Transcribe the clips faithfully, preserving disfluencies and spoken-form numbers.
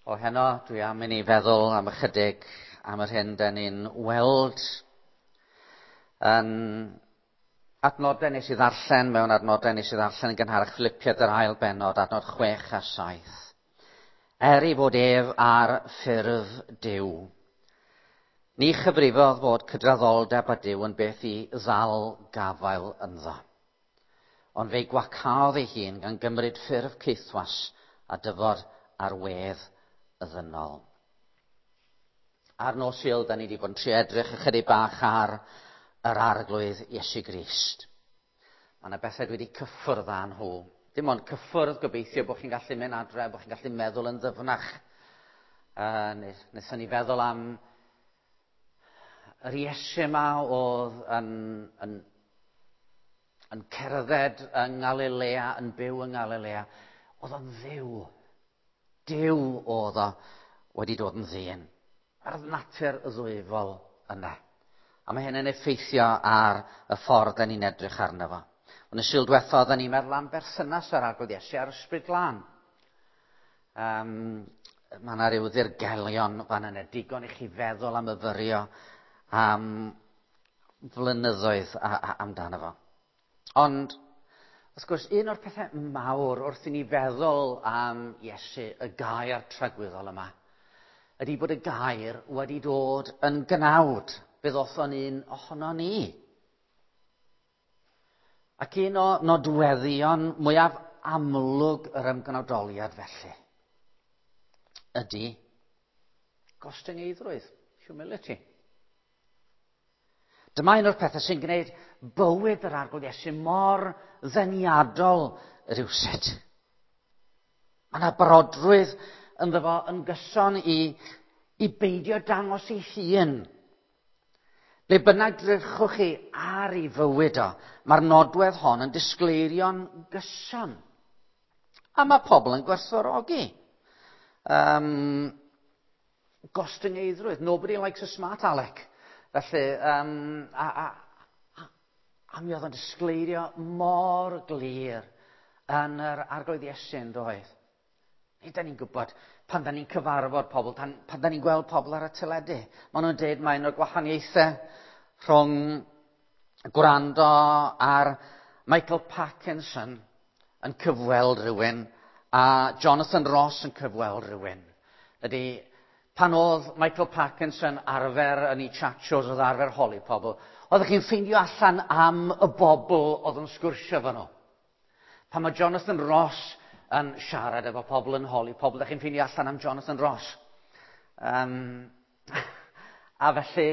O heno, dwi am i ni feddwl am ychydig am yr hyn da ni'n weld yn adnodau nes i ddarllen, mewn adnodau nes i ddarllen yn gynharach Filipiad yr ail bennod, adnod chwech a saith. Er i fod ef ar ffurf Duw, ni chyfrifodd fod cydraddoldeb â Duw yn beth i ddal gafael ynddo. Ond fe gwacaodd ei hun gan gymryd ffurf ceithwas a dyfod ar wedd y ddynol. Ar nos Sul, da ni wedi bod yn trio edrych ychydig bach ar yr arglwydd Iesu Grist. Mae yna bethau dwi wedi cyffwrdd â nhw. Dim ond cyffwrdd, gobeithio bod chi'n gallu mynd adre, bod chi'n gallu meddwl yn ddyfnach. Uh, Wnaethon ni feddwl am yr Iesu yma oedd yn, yn, yn cerdded yng Ngalilea, yn byw yng Ngalilea. Oedd o'n dduw. Duw oedd o wedi dod yn ddyn. Ar natur y ddwyfol yna. A mae hyn yn effeithio ar y ffordd da ni'n edrych arno fo. Yn y Sul diwetha, oedden ni'n meddwl am berthynas yr arglwydd Iesu ar Ysbryd Glân. Um, mae yna ryw ddirgelion fan yna, digon i chi feddwl am yfyrio am flynyddoedd a, a, amdano fo. Ond, wrth gwrs, un o'r pethau mawr wrth i ni feddwl am Iesu, y gair tragweddol yma, ydy bod y gair wedi dod yn gnawd. Bydd otho'n un ohono ni. Ac un o nodweddion mwyaf amlwg yr ymgnawdoliad felly ydy gostyngeidrwydd, humility. Dyma un o'r pethau sy'n gwneud bywyd yr arglwydd Iesu mor ddeniadol rywsut. Mae yna brodrwydd ynddo fo yn gyson i, i beidio dangos ei hun. Ble bynnag drychwch chi ar ei fywyd o, mae'r nodwedd hon yn disgleirio'n gyson. A mae pobl yn gwerthfawrogi. Um, gostyngeidrwydd. Nobody likes a smart aleck. Felly, um, a, a, a, a mi oedd yn disgleirio mor glir yn yr arglwydd Iesu yn doedd. Nid da ni'n gwybod pan da ni'n cyfarfod pobl, pan, pan da ni'n gweld pobl ar y teledu. Maen nhw'n dweud mae yna gwahaniaethau rhwng gwrando ar Michael Parkinson yn cyfweld rhywun a Jonathan Ross yn cyfweld rhywun. Ydy, pan oedd Michael Parkinson arfer yn ei chat shows, oedd arfer holi pobl, oeddech chi'n ffeindio allan am y bobl oedd yn sgwrsio fo nhw. Pan mae Jonathan Ross yn siarad efo pobl yn holi pobl, ydych chi'n ffeindio allan am Jonathan Ross. Um, a felly,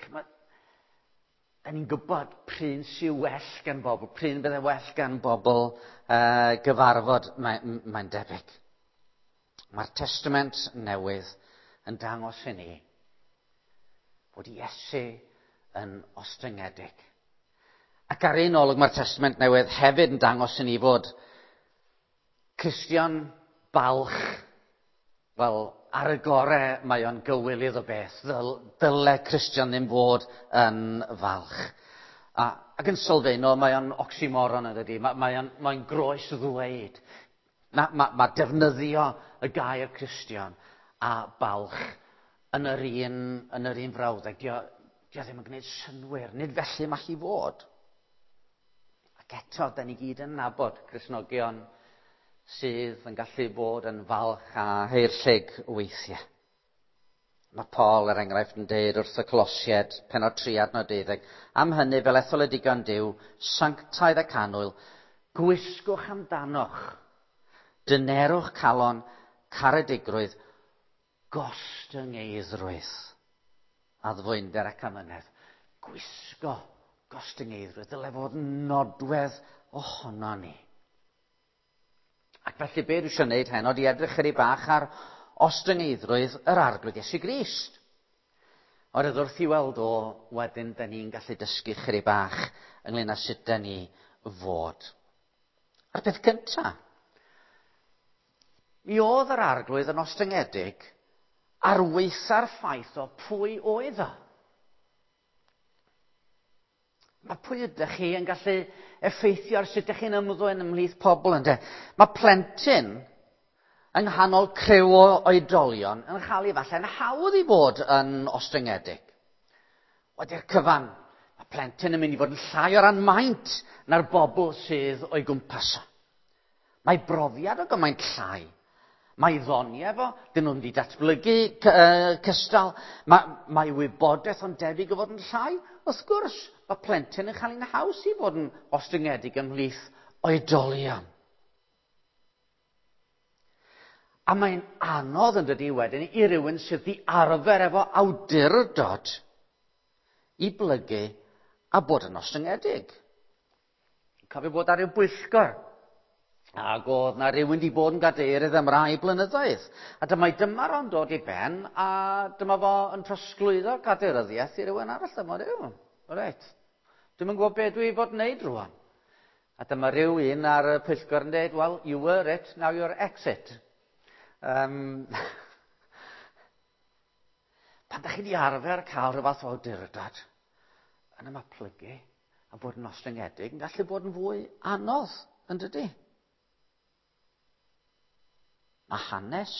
da ni'n gwybod pryn sy'n well gan bobl, pryn byddai well gan bobl uh, gyfarfod, mae'n mae debyg. Mae'r Testament newydd yn dangos i ni bod Iesu yn ostyngedig. Ac ar un olwg mae'r Testament newydd hefyd yn dangos i ni fod Cristion balch, wel, ar y gore mae o'n gywilydd o beth. Dyle Cristion ddim fod yn falch. A, ac yn sylfaenol, mae o'n oxymoron ydy. Mae, mae o'n mae groes ddweud. Mae ma, ma defnyddio y gair Cristion a balch yn yr un, yn yr un frawddeg. Dio, dio ddim yn gwneud synwyr. Nid felly mae hi fod. Ac eto, da ni gyd yn nabod Cristnogion sydd yn gallu bod yn falch a heirllig weithiau. Mae Paul, er enghraifft, yn deud wrth y Colosied, pennod tri adnod deuddeg, am hynny fel etholedigon Duw, sanctaidd ac annwyl, gwisgwch amdanoch, dynerwch calon, caredigrwydd, gostyngeidrwydd, a ddwynder ac amynedd. Gwisgo gostyngeidrwydd, dyle fod nodwedd ohono ni. Ac felly be dwi eisiau gwneud heno, di edrych chydig bach ar ostyngeidrwydd yr arglwydd Iesu Grist. Oherwydd wrth i weld o, wedyn da ni'n gallu dysgu chydig bach ynglyn â sut da ni fod. A'r peth cyntaf, mi oedd yr arglwydd yn ostyngedig ar weitha'r ffaith o pwy oedd o. Mae pwy ydych chi yn gallu effeithio ar sut ydych chi'n ymddwyn ymhlith pobl ynde. Mae plentyn yng nghanol criw o oedolion yn cael ei falle'n hawdd i fod yn ostringedig. Wedi'r cyfan, mae plentyn yn mynd i fod yn llai o ran maint na'r bobl sydd o'i gwmpas. Mae brofiad o gymaint llai. Mae ddoni efo, dyn nhw'n wedi datblygu cystal. Mae, mae wybodaeth o'n debyg o fod yn llai. Wrth gwrs, mae plentyn yn cael ein haws i fod yn ostringedig ymhlith oedolion. A mae'n anodd yn dydi wedyn i rywun sydd wedi arfer efo awdurdod i blygu a bod yn ostringedig. Cofio bod ar ryw bwyllgor, ac oedd na rywun wedi bod yn gadeirydd am rai blynyddoedd. A dyma dymar o'n dod i ben, a dyma fo yn trosglwyddo gadeiryddiaeth i rywun arall. Dyma ryw, reit, dwi'n yn gwybod beth dwi fod wneud rwan. A dyma ryw un ar y pwyllgor yn dweud, well, you were it, now you're exit. Um, pan da chi wedi arfer cael rhywbeth o awdurdod yn ymaplygu a bod yn ostringedig, yn gallu bod yn fwy anodd, yn dydi? Mae hanes,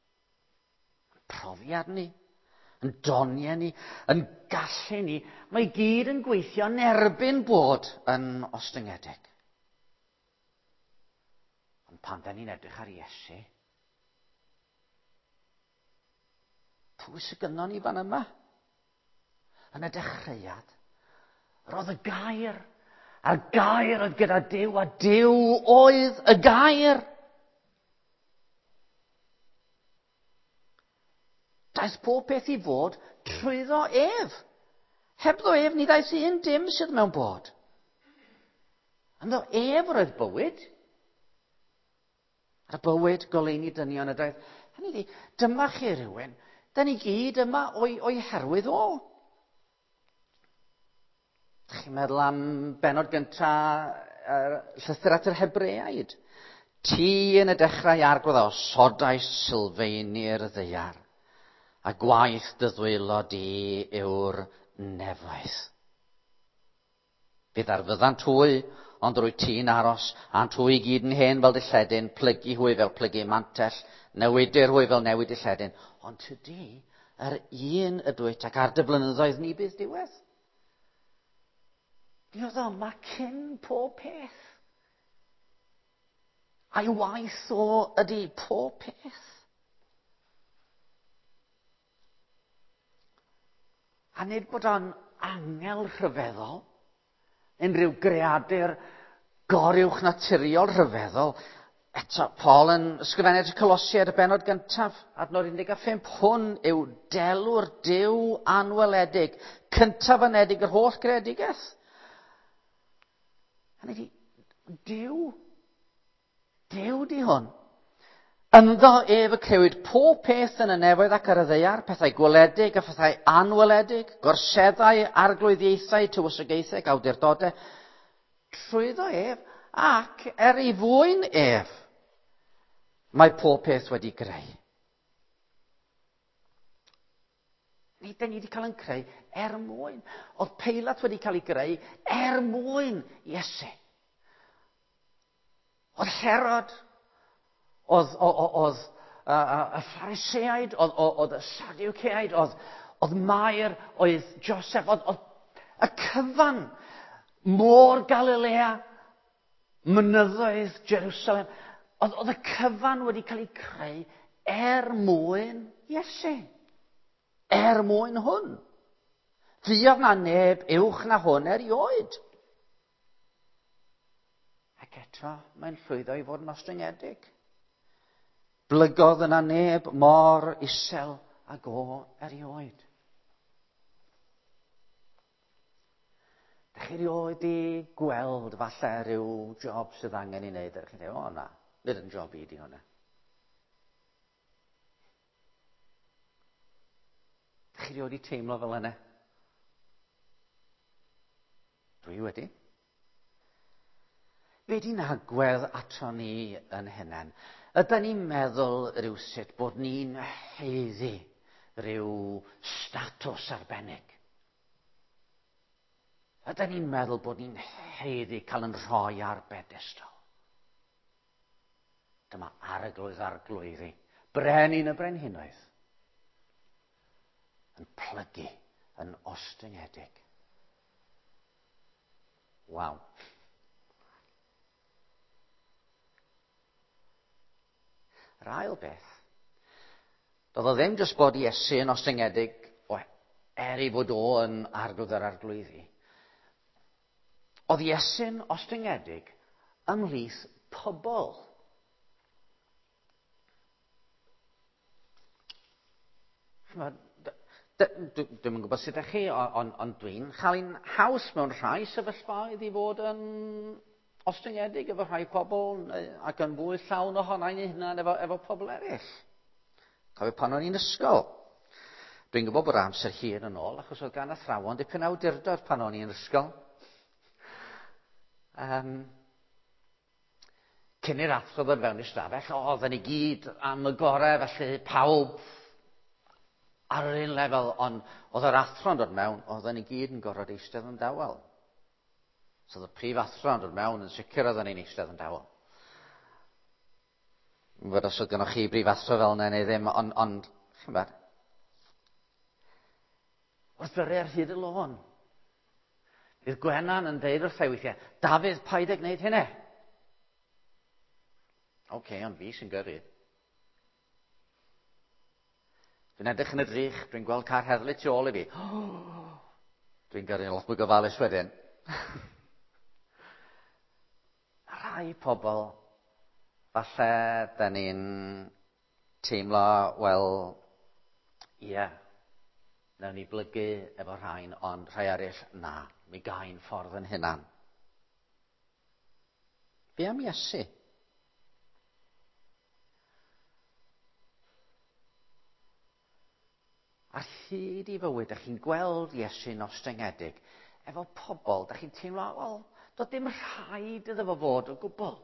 profiad ni, yn doniau ni, yn gallu ni, mae gyd yn gweithio yn erbyn bod yn ostringedig. Ond pan da ni'n edrych ar Iesu, pwy sydd gynnon ni fan yma? Yn y dechreuad, roedd y gair, a'r gair oedd gyda Duw, a Duw oedd y gair. Daeth pob peth i fod trwyddo ef. Hebddo ef ni ddaeth un dim sydd mewn bod. Ynddo ef roedd bywyd. Ar y bywyd goleuni dynion y daeth. Hynny di, dyma chi rywun, da ni gyd yma o'i, o'i herwydd o. Chi'n meddwl am benod gynta uh, llythyr at yr Hebreaid. Ti yn y dechrau arglwydd o sodais sylfaenir ddeiar, a gwaith dy ddwylo di yw'r nefoedd. Bydd ar fyddan twy, ond rwy ti'n aros, a'n twy gyd yn hen fel dylledyn, plygu hwy fel plygu mantell, newidir hwy fel newid dylledyn. Ond tydi, yr un ydwyt ac ar dy blynyddoedd ni bydd diwedd. Diolch yma cyn pob peth. A'i waith o ydy pob peth. A nid bod o'n angel rhyfeddol, unrhyw greadur goruwch naturiol rhyfeddol. Eto, Paul yn ysgrifennu at y Colosiaid y benod gyntaf, adnod un deg pump, hwn yw delw'r Duw anweledig, cyntaf anedig yr holl greadigaeth. Hynny di, Duw, Duw di hwn. Ynddo ef y cewyd pob peth yn y nefoedd ac ar y ddeiar, pethau gweledig a phethau anweledig, gorseddau, arglwyddiaethau, tywysogaethau, awdurdodau, trwyddo ef ac er ei fwyn ef, mae pob peth wedi greu. Ni, da ni wedi cael yn creu er mwyn. Oedd Peilat wedi cael ei greu er mwyn Iesu. Oedd Herod, oedd, oedd, oedd uh, y Phariseaid, oedd, oedd y Sadduceaid, oedd, oedd Mair, oedd Joseph, oedd, oedd y cyfan, môr Galilea, mynyddoedd Jerusalem, oedd, oedd y cyfan wedi cael ei creu er mwyn Iesu. Er mwyn hwn. Ddiog na neb uwch na hwn erioed. Ac eto, mae'n llwyddo i fod yn ostringedig. Blygodd yna neb mor isel a go erioed. Da chi erioed i gweld falle rhyw job sydd angen i wneud. Da chi'n dweud, o na, nid yn job i di hwnna. Da chi erioed i teimlo fel yna? Dwi wedi. Be di'n agwedd ato ni yn hynny? Ydyn ni'n meddwl rywsut bod ni'n heiddi rhyw statws arbennig? Ydyn ni'n meddwl bod ni'n heiddi cael yn rhoi ar bedestol? Dyma arglwydd arglwyddi. Brenin y brenhinoedd. Yn plygu yn ostyngedig. Waw. Yr ail beth, doedd o ddim jyst bod Iesu yn ostyngedig o er i fod o yn arglwydd yr arglwyddi. Oedd Iesu'n ostyngedig ymhlith pobl. Dwi'n yn gwybod sut ydych chi, ond on, dwi'n cael ein haws mewn rhai sefyllfaoedd i fod yn ostyngedig efo rhai pobl ac yn fwy llawn ohonau'n ei hunan efo, efo pobl eraill. Cofio pan o'n i'n ysgol. Dwi'n gwybod bod amser hir yn ôl, achos oedd gan athrawon dipyn awdurdod pan o'n i'n ysgol. Um, cyn i'r athro ddod fewn i'r stafell, oedden ni gyd am y gorau, felly pawb ar yr un lefel, ond oedd yr athro'n dod mewn, oedden ni gyd yn gorfod eistedd yn dawel. So oedd y prif athro'n dod mewn, yn sicr oedden ni'n eistedd yn dawel. Fod os oedd gennych chi brif athro fel yna neu ddim, ond, ond chi'n bad, wrth byrru ar hyd y lôn. Bydd Gwenan yn deud wrth ei weithiau, Dafydd, paid ag wneud hynny. Oce, okay, ond fi sy'n gyrru. Dwi'n edrych yn y drych, dwi'n gweld car heddlu tu ôl i fi. Oh, dwi'n gyrru'n lot mwy gofalus wedyn. Rhai pobl, falle, da ni'n teimlo, wel, ie, yeah, nawn ni blygu efo rhain, ond rhai eraill, na, mi gain ffordd yn hunan. Be am Iesu? Ar hyd i fywyd, ydych chi'n gweld Iesu'n ostyngedig efo pobl, ydych chi'n teimlo, wel, doedd dim rhaid iddo fo fod o gwbl.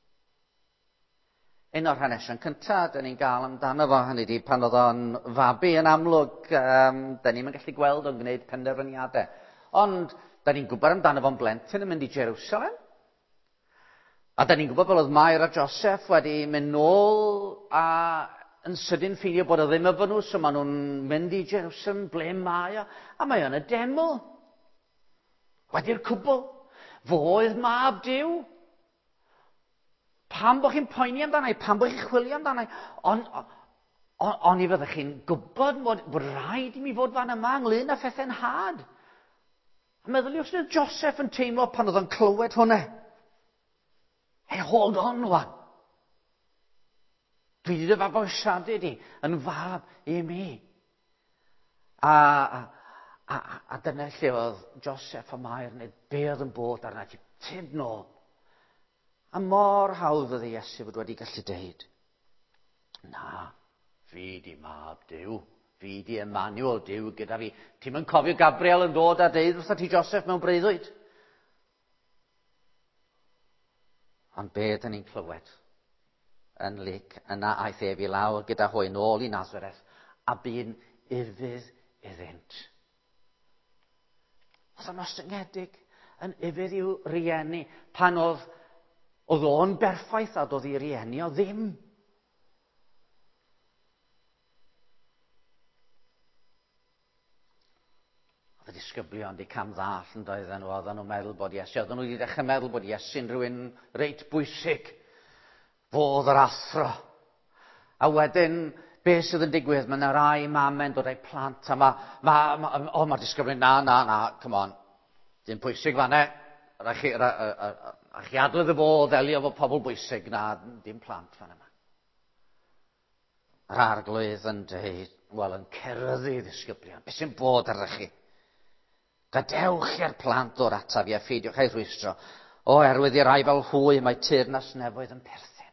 Un o'r hanesion cyntaf, da ni'n gael amdano fo, hynny di pan oedd o'n fabi yn amlwg, um, da ni'n gallu gweld o'n gwneud penderfyniadau. Ond, da ni'n gwybod amdano fo'n blentyn yn mynd i Jerusalem. A da ni'n gwybod bod oedd Mair a Joseph wedi mynd nôl a yn sydyn ffeindio bod o ddim efo nhw, so maen nhw'n mynd i Jerusalem, ble mae o, a mae o'n y deml. Wedi'r cwbl, fo oedd mab Duw. Pam bod chi'n poeni amdana i, pam bod chi'n chwilio amdana i, ond on, on, on i fyddech chi'n gwybod bod, bod rhaid i mi fod fan yma ynglyn â phethau'n had. A meddyliwch sydd Joseph yn teimlo pan oedd o'n clywed hwnna. Hey, hold on, wan. Dwi wedi fabwysiadu di yn fab i mi. A, a, a, a dyna lle oedd Joseph a Mair yn neud be oedd yn bod arna ti tyd nôl. A mor hawdd oedd Iesu fod wedi gallu deud, na, fi di mab Duw, fi di Emmanuel Duw gyda fi. Ti'n mynd cofio Gabriel yn dod a deud wrtho ti Joseph mewn breuddwyd? Ond be ydyn ni'n clywed? Yn lyc, yna aeth ef i lawr gyda hwy nôl i Nazareth, a bu'n urfydd iddynt. Oedd o'n ostyngedig yn ifydd i'w rieni pan oedd Oedd o'n berffaith a doedd ei rieni o ddim. Oedd y disgyblion di cam ddall yn doedden nhw, oedden nhw'n meddwl bod Iesu, oedden nhw wedi dechrau meddwl bod Iesu'n rhywun reit bwysig, fodd yr athro. A wedyn, beth sydd yn digwydd, mae yna rai mamen dod â'i plant, a mae, ma, ma, o, mae'r disgyblion, na, na, na, come on, dim pwysig fan'na. A chi, a, a, a, a chi adrodd y fo ddelio efo pobl bwysig, na, dim plant fan yma. Yr arglwydd yn dweud, wel, yn cerddi ddisgyblion, beth sy'n bod ar chi? Gadewch i'r plant o'r ataf i a ffeidiwch ei rwystro. O, erwydd i rai fel hwy, mae teyrnas nefoedd yn perthyn.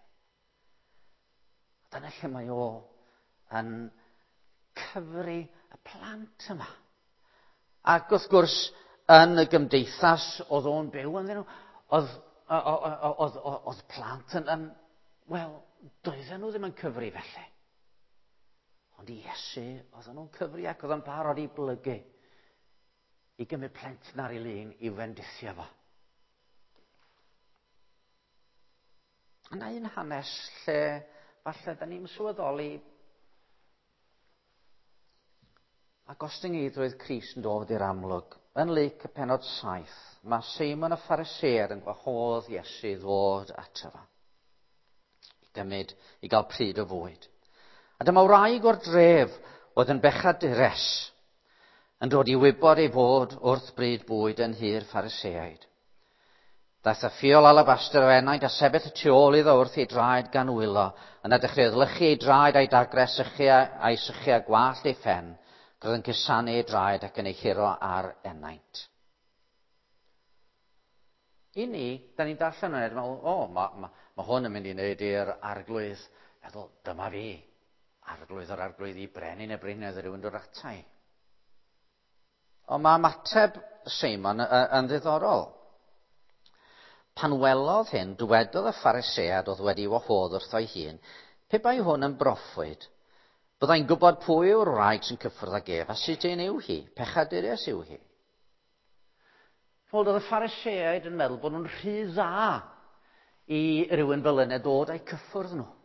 Dyna lle mae o yn cyfri y plant yma. Ac wrth gwrs, yn y gymdeithas oedd o'n byw yn nhw, oedd, oedd, oedd plant yn, yn wel, doedden nhw ddim yn cyfri felly. Ond i Iesu, oedd nhw'n cyfri ac oedd yn barod i blygu i gymryd plentyn ar ei lun i wendithio fo. Yna un hanes lle falle da ni'n sylweddoli a gostyngeidrwydd Crist yn dod i'r amlwg. Yn Luc y pennod saith, mae Seimon y Pharisêr yn gwahodd Iesu i ddod ato fo. I gymryd, i gael pryd o fwyd. A dyma wraig o'r dref oedd yn bechadures yn dod i wybod ei fod wrth bryd bwyd yn hir Phariseaid. Daeth y ffiol alabaster o enaint a sefyll y tu ôl iddo wrth ei draed gan wylo, yna dechrau ddlychu ei draed a'i dagres a'i sychia gwallt ei ffen, gyda'n cusanu ei draed ac yn ei hiro ar enaint. I ni, da ni'n darllen yn edrych, o, mae ma, ma hwn yn mynd i wneud i'r arglwydd, meddwl, dyma fi, arglwydd o'r arglwydd i brenin y brynydd rhywun dod atai. Ond mae ymateb Seimon yn ddiddorol. Pan welodd hyn, dywedodd y Pharisead oedd wedi wahodd wrth o'i hun, pe bai hwn yn broffwyd, byddai'n gwybod pwy yw'r wraig sy'n cyffwrdd ag ef, a sut ein yw hi, pechadures yw hi. Oedd y Phariseaid yn meddwl bod nhw'n rhy dda i rywun fel yna dod a'i cyffwrdd nhw.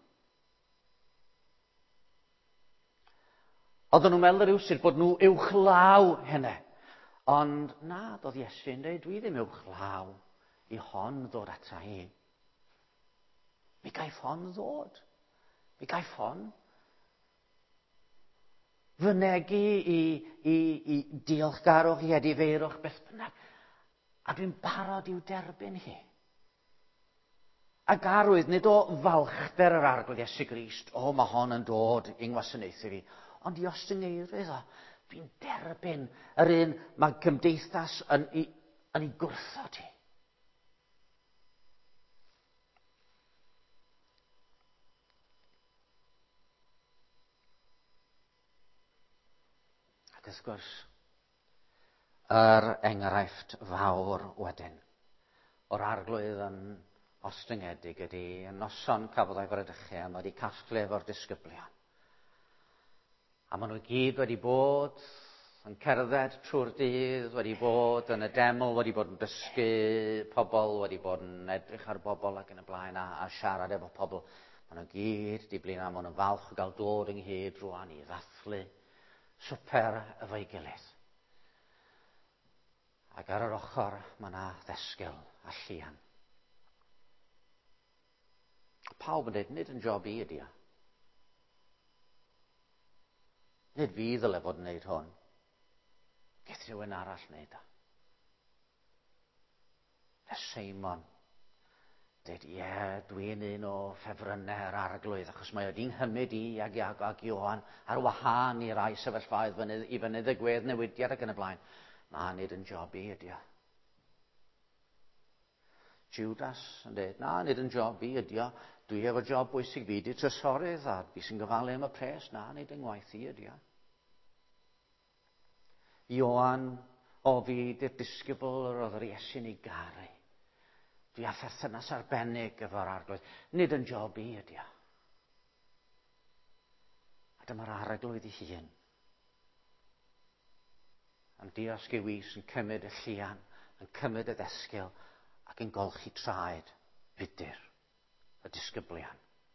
Oedden nhw'n meddwl rywsyd bod nhw uwchlaw hynny. Ond na, doedd Iesu'n dweud, dwi ddim uwchlaw i hon ddod ata i. Mi gaiff hon ddod. Mi gaiff hon fynegu i, i, i diolchgarwch, i edifeirwch, beth bynnag. A dwi'n barod i'w derbyn hi. A garwydd, nid o falchder yr arglwydd Iesu Grist, o, mae hon yn dod i'n gwasanaethu fi. Ond i ostyngeirwydd o, dwi'n derbyn yr un mae cymdeithas yn ei, yn ei gwrthod hi. Ac wrth gwrs, yr enghraifft fawr wedyn o'r arglwydd yn ostyngedig ydy yn noson cafodd o'i fradychu a mae wedi casglu efo'r disgyblion. A maen nhw gyd wedi bod yn cerdded trwy'r dydd, wedi bod yn y deml, wedi bod yn dysgu pobl, wedi bod yn edrych ar bobl ac yn y blaen a, a siarad efo pobl. Maen nhw gyd di blin a maen nhw'n falch o gael dod ynghyd rwan i ddathlu swper efo'i gilydd. Ac ar yr ochr mae yna ddesgyl a llian. Pawb yn dweud, nid yn job i ydi o. Nid fi ddyle fod yn wneud hwn. Geth rhywun arall wneud o. A Seimon dweud, ie, dwi'n un o ffefrynnau yr arglwydd, achos mae wedi'n hymyd i ag Iago ag Ioan ar wahân i rai sefyllfaoedd i fynydd y gwedd newidiad ac yn y blaen. Na, nid yn job i ydi o. Judas yn dweud, na, nid yn job i ydi o. Dwi efo job bwysig fi di trysorydd a fi sy'n gyfalu am y pres. Na, nid yn ngwaith i ydi o. Ioan, o fi di'r disgybl yr oedd yr Iesu'n ei garu. Dwi a pherthynas arbennig efo'r arglwydd. Nid yn job i ydi o. A dyma'r arglwydd ei hun. Yn diosg ei wys yn cymryd y llian, yn cymryd y ddesgyl ac yn golchi traed fudur y disgyblion.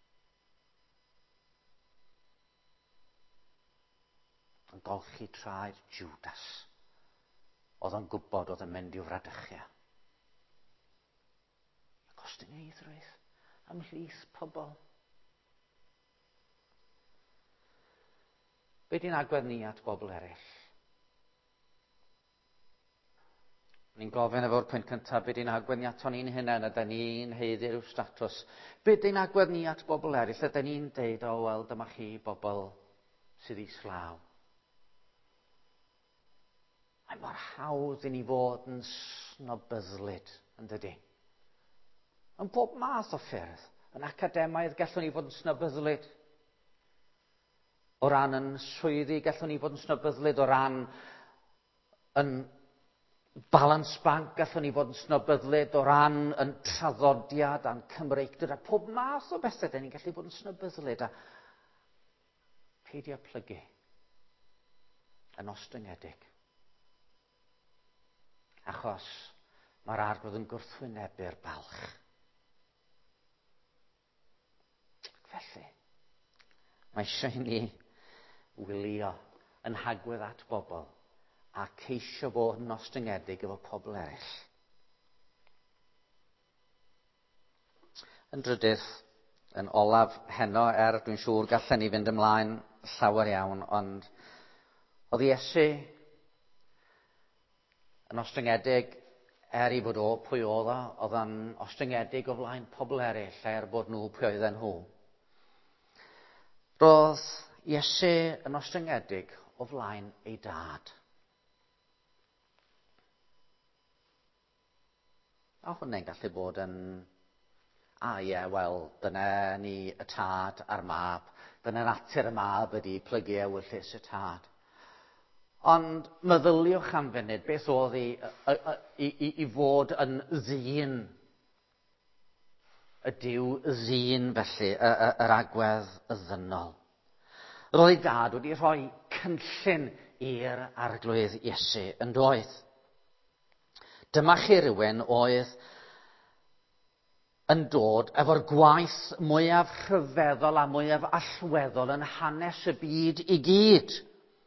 Yn golchi traed Judas. Oedd o'n gwybod oedd yn mynd i'w fradychu. Ac ostyngeidrwydd ymhlith pobl. Be di'n agwedd ni at bobl eraill? Ni'n gofyn efo'r pwynt cyntaf, be di'n agwedd ni ato ni'n hunain, ydyn ni'n heiddi rhyw statws. Be di'n agwedd ni at bobl eraill, ydyn ni'n deud, o wel, dyma chi bobl sydd islaw. Mae mor hawdd i ni fod yn snobyddlyd, yn dydi? Yn bob math o ffyrdd. Yn academaidd gallwn ni fod yn snobyddlyd. O ran yn swyddi gallwn ni fod yn snobyddlyd. O ran yn balance bank gallwn ni fod yn snobyddlyd. O ran yn traddodiad a'n Cymreictod. A pob math o bethau dyn ni'n gallu fod yn snobyddlyd. A peidio plygu yn ostyngedig. Achos mae'r arglwydd yn gwrthwynebu'r balch. felly. Mae eisiau ni wylio yn hagwedd at bobl a ceisio bod yn ostyngedig efo pobl eraill. Yn drydydd, yn olaf heno, er dwi'n siŵr gallen ni fynd ymlaen llawer iawn, ond oedd Iesu yn ostyngedig er i fod o pwy oedd o, oedd yn ostyngedig o flaen pobl eraill er bod nhw pwy oedden nhw. Roedd Iesu yn ostyngedig o flaen ei dad. A hwnna'n gallu bod yn, a ie, wel, dyna ni y tad a'r mab, dyna natur y mab ydy plygu ewyllus y tad. Ond meddyliwch am funud beth oedd i, i, i, i fod yn ddyn, y Duw ddyn felly, y, y, yr agwedd ddynol. Roedd ei dad wedi rhoi cynllun i'r arglwydd Iesu yn doedd. Dyma chi rywun oedd yn dod efo'r gwaith mwyaf rhyfeddol a mwyaf allweddol yn hanes y byd i gyd.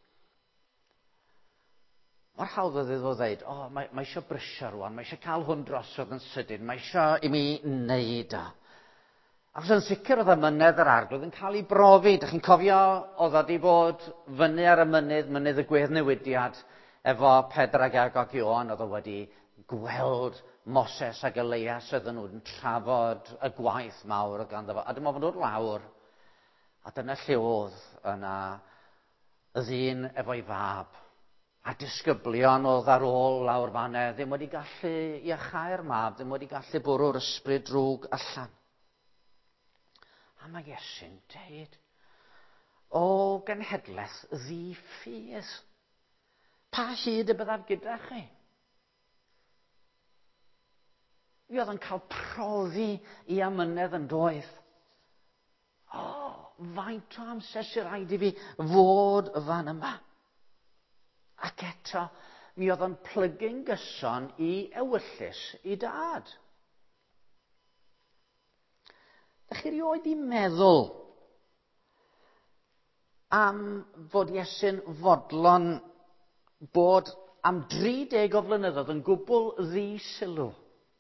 Mor hawdd oedd iddo ddeud, o, oh, mae, mae eisiau brysio rwan, mae eisiau cael hwn drosodd yn sydyn, mae eisiau i mi wneud o. Ac yn sicr oedd y mynedd yr arglwydd yn cael ei brofi. Dych chi'n cofio oedd wedi bod fyny ar y mynydd, mynydd y gweddnewidiad, efo Pedrag ag Ioan, oedd o wedi gweld Moses ag Elias oedden nhw'n trafod y gwaith mawr o ganddo fo. A dyma fo'n dod lawr, a dyna lle oedd yna y ddyn efo'i fab. A disgyblion oedd ar ôl lawr fanne ddim wedi gallu iachau'r mab, ddim wedi gallu bwrw'r ysbryd drwg allan. A mae Iesu'n deud, o genhedlaeth ddi-ffydd, pa hyd y byddaf gyda chi? Mi oedd yn cael profi i amynedd yn doedd. O, faint o amser sy'n rhaid i fi fod fan yma. Ac eto, mi oedd yn plygu'n gyson i ewyllus i dad. Dych chi rioed i meddwl am fod Iesu'n fodlon bod am dri deg o flynyddoedd yn gwbl ddi-sylw.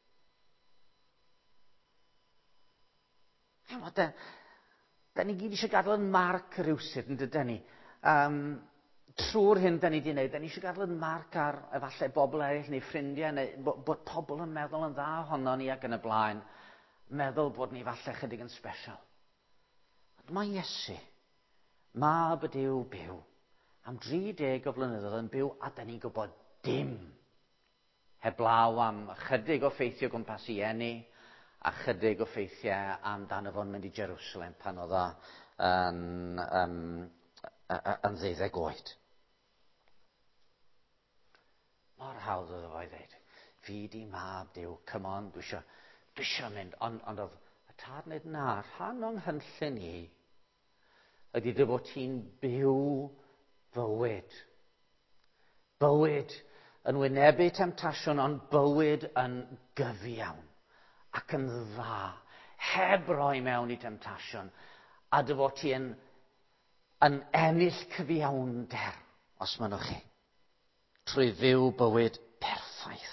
Da, da ni gyd eisiau gadael yn marc rywsyd, yn dydyn ni. Um, trwy'r hyn da ni wedi gwneud, da ni eisiau gadael yn marc ar efallai bobl eraill neu ffrindiau, neu bod, bod pobl yn meddwl yn dda ohono ni ac yn y blaen, meddwl bod ni falle chydig yn special. Ond mae Iesu, mab y Duw byw, am dri deg o flynyddoedd yn byw, a da ni'n gwybod dim heblaw am chydig o ffeithio gwmpas i eni, a chydig o ffeithiau amdano fo'n mynd i Jerusalem pan oedd o yn, um, yn ddeuddeg oed. Mor hawdd oedd o i ddeud, fi di mab Duw, come on, dwi isio, dwi isio mynd, ond, ond oedd y tad wneud na, rhan o'n hynllun i, ydy dy fod ti'n byw bywyd. Bywyd yn wynebu temtasiwn, ond bywyd yn gyfiawn. Ac yn dda, heb roi mewn i temtasiwn, a dy fod ti yn, yn ennill cyfiawnder, os mynwch chi, trwy fyw bywyd perffaith.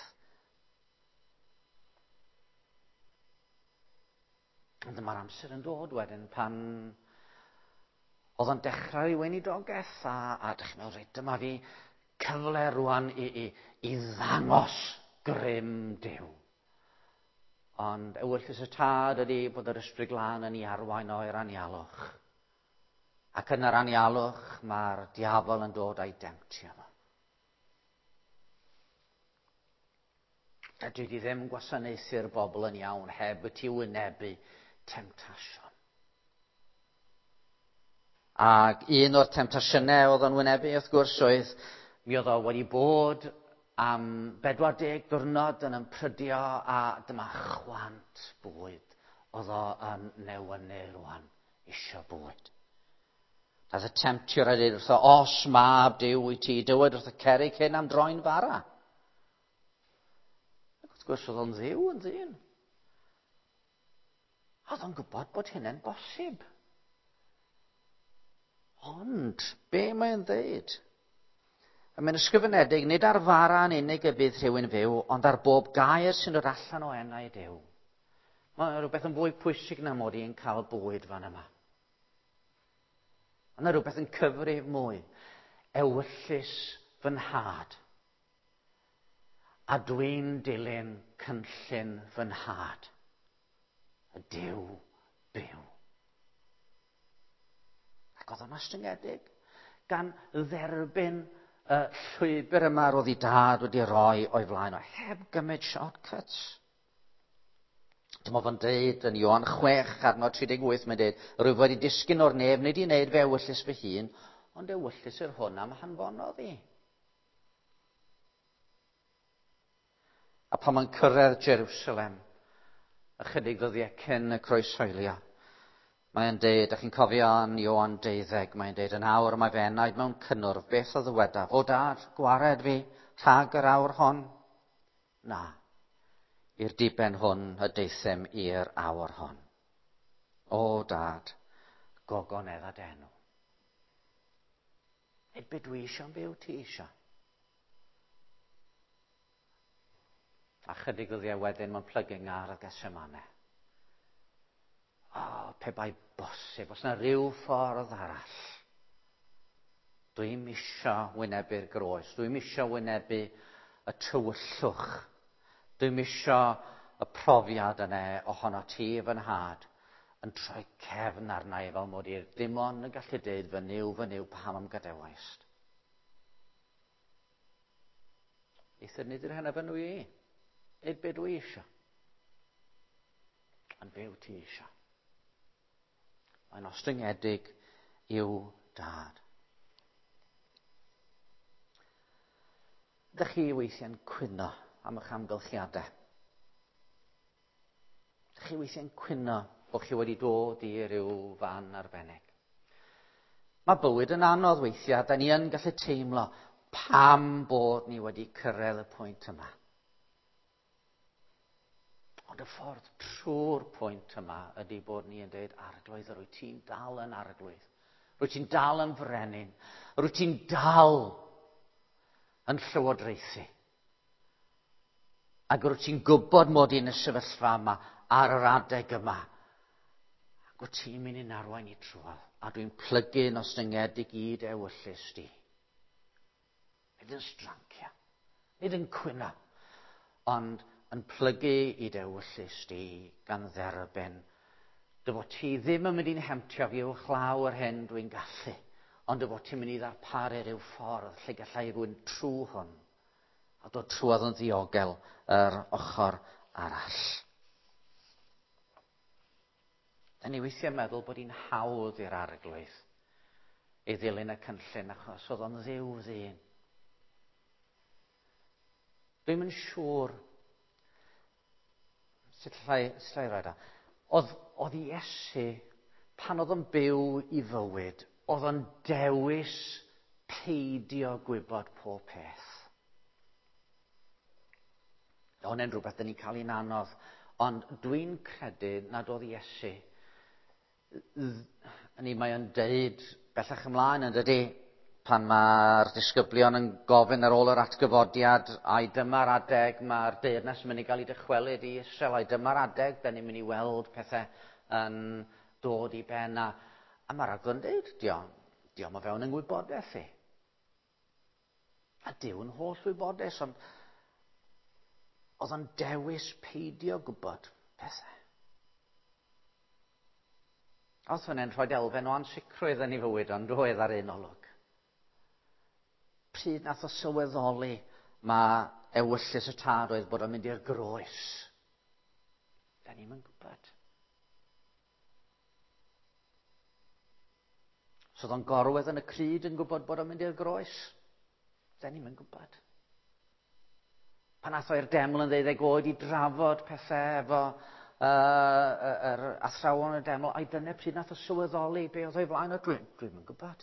Ond dyma'r amser yn dod wedyn pan oedd yn dechrau i weinidogaeth, a, a dych chi'n meddwl, reit, dyma fi cyfle rwan i, i, i ddangos grym Duw. Ond ewyllus y tad ydy bod yr ysbryd glân yn ei arwain o'r anialwch. Ac yn yr anialwch mae'r diafol yn dod a'i demptio fo. Dydw i ddim gwasanaethu'r bobl yn iawn heb y ti wynebu temtasiwn. Ac un o'r temtasiynau oedd yn wynebu wrth gwrs oedd mi oedd o wedi bod am bedwar deg diwrnod yn ympryddio a dyma chwant bwyd oedd o yn newynu rwan isio bwyd. Daeth y temptiwr a dweud wrtho, os mab Duw i ti, dywed wrth y cerig hyn am droi'n fara. Ac wrth gwrs oedd o'n ddiw yn ddyn. Oedd o'n gwybod bod hynny'n bosib. Ond, be mae'n dweud? Mae'n ysgrifenedig, nid ar fara'n unig y bydd rhywun fyw, ond ar bob gair sy'n dod allan o enau Duw. Mae rhywbeth yn fwy pwysig na mod i'n cael bwyd fan yma. Mae rhywbeth yn cyfri mwy. Ewyllus fy nhad. A dwi'n dilyn cynllun fy nhad. Y Duw byw. Ac oedd yma styngedig gan dderbyn y llwybr yma roedd ei dad wedi rhoi o'i flaen o, heb gymryd shortcuts. Dyma fo'n deud yn Ioan chwech adnod tri deg wyth, mae'n deud, rwyf wedi disgyn o'r neb, nid i wneud fe ewyllus fy hun, ond ewyllus yr hwn am hanfonodd i. A pan mae'n cyrraedd Jerusalem, ychydig ddyddiau cyn y croeshoelio, mae'n deud, a chi'n cofio yn Ioan deuddeg, mae'n deud, yn awr mae fe enaid mewn cynnwrf, beth oedd y wedaf? O dad, gwared fi, rhag yr awr hon? Na, i'r diben hwn y deithim i'r awr hon. O dad, gogonedd a denw. Nid beth dwi eisiau'n byw ti eisiau. A chydig ddyddiau wedyn mae'n plyging ar y Gesemane. O, pe bai bosib, os yna ryw ffordd arall. Dwi'n isio wynebu'r groes. Dwi'n isio wynebu y tywyllwch. Dwi'n isio y profiad yna ohono ti fy nhad yn troi cefn arna i fel mod i'r dim ond yn gallu deud fy niw, fy niw, pam am gadewaist. Eithaf nid yw'r hynna fy nhw i. Nid be dwi isio. Ond be yw ti isio. Mae'n ostryngedig i'w dad. Ydych chi weithiau'n cwyno am eich amgylchiadau? Ydych chi weithiau'n cwyno bod chi wedi dod i ryw fan arbennig? Mae bywyd yn anodd weithiau, da ni yn gallu teimlo pam bod ni wedi cyrraedd y pwynt yma. Ond y ffordd trwy'r pwynt yma ydy bod ni yn dweud arglwydd, rwy ti'n dal yn arglwydd. Rwy ti'n dal yn frenin. Rwy ti'n dal yn llywodraethu. Ac rwy ti'n gwybod mod i'n y sefyllfa yma ar yr adeg yma. Ac wyt ti'n mynd i'n arwain i trwal. A dwi'n plygu'n ostyngiedig i dy ewyllus di. Nid yn strancia. Nid yn cwyno. Ond yn plygu i dy ewyllus di gan dderbyn dy fod ti ddim yn mynd i'n hemtio fi i'w chlaw yr hyn dwi'n gallu, ond dy fod ti'n mynd i ddarparu ryw ffordd lle gallai rwy'n trw hwn a dod trwodd yn ddiogel yr ochr arall. Da ni weithiau'n meddwl bod hi'n hawdd i'r arglwydd i ddilyn y cynllun achos oedd o'n dduw ddyn. Dwi'n yn siŵr sut llai, llai roed o. Oedd, oedd Iesu, pan oedd yn byw i fywyd, oedd yn dewis peidio gwybod pob peth. Hwna'n rhywbeth da ni'n cael i'n anodd, ond dwi'n credu nad oedd Iesu, ni mae yn deud bellach ymlaen yn dydy, pan mae'r disgyblion yn gofyn ar ôl yr atgyfodiad, ai dyma'r adeg mae'r deyrnas yn mynd i gael ei dychwelyd i Israel, ai dyma'r adeg, da ni'n mynd i weld pethau yn dod i ben. A, a mae'r agor yn dweud, diolch, diolch o fewn yng ngwybodaeth i. A Duw yn holl wybodaeth, ond oedd yn dewis peidio gwybod pethau. Oedd hwnna'n rhoi elfen o ansicrwydd yn ei fywyd, ond roedd ar un olwg. Pryd nath o sylweddoli mae ewyllus y tad oedd bod o'n mynd i'r groes. Da ni'n mynd gwybod. So oedd o'n gorwedd yn y cryd yn gwybod bod o'n mynd i'r groes. Da ni'n mynd gwybod. Pan nath o'r deml yn ddeuddeg oed i drafod pethau efo uh, yr athrawon y deml, a'i dyna pryd nath o sylweddoli be oedd o'i flaen o dwi'n dwi mynd gwybod.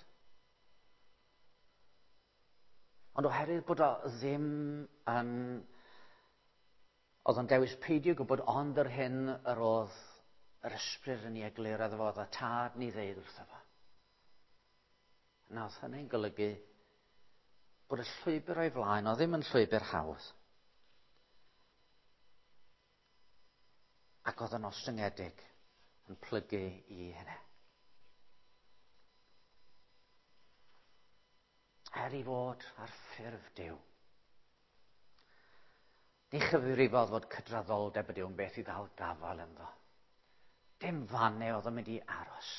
Ond oherwydd bod o ddim yn... Oedd o'n dewis peidio gwybod ond yr hyn yr oedd yr ysbryd yn ei eglur a ddo oedd y tad ni ddeud wrtho fo. Nawdd hynny'n golygu bod y llwybr o'i flaen o ddim yn llwybr hawdd. Ac oedd yn ostyngedig yn plygu i hynny. Er i fod ar ffurf Duw, ni chyfrifodd fod cydraddoldeb y Duw yn beth i ddal gafal ynddo. Dim fanne oedd yn mynd i aros.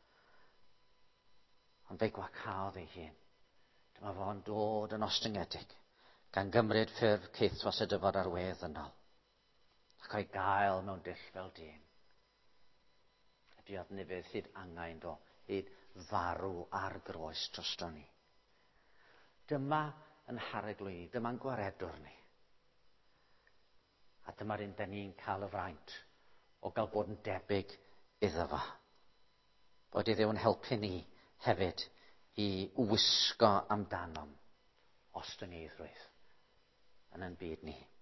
Ond fe gwacaodd ei hun. Dyma fo'n dod yn ostyngedig gan gymryd ffurf ceithwas y dyfod ar wedd yno. Ac o'i gael mewn dull fel dyn. Ydy oedd nifydd hyd angain do, hyd farw ar groes drosto ni. Dyma yn hareglu, dyma'n gwaredwr ni. A dyma'r un da ni'n cael y fraint o gael bod yn debyg iddo fo. Bod i Dduw yn helpu ni hefyd i wisgo amdanom os dyn ni ddrwydd yn ein byd ni.